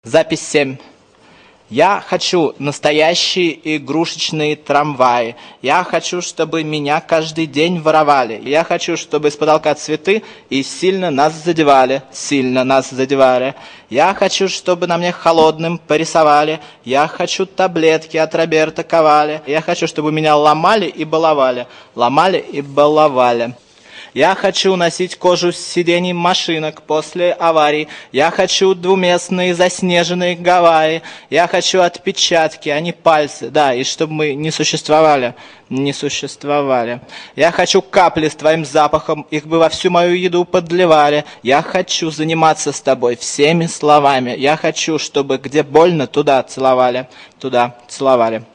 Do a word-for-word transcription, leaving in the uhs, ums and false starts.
Запись семь. Я хочу настоящие игрушечные трамваи. Я хочу, чтобы меня каждый день воровали. Я хочу, чтобы с потолка цветы и сильно нас задевали, сильно нас задевали. Я хочу, чтобы на мне холодным порисовали. Я хочу таблетки от Роберта Коваля. Я хочу, чтобы меня ломали и баловали, ломали и баловали. Я хочу носить кожу с сидений машинок после аварий. Я хочу двуместные заснеженные Гавайи. Я хочу отпечатки, а не пальцы. Да, и чтобы мы не существовали, не существовали. Я хочу капли с твоим запахом, их бы во всю мою еду подливали. Я хочу заниматься с тобой всеми словами. Я хочу, чтобы где больно, туда целовали, туда целовали.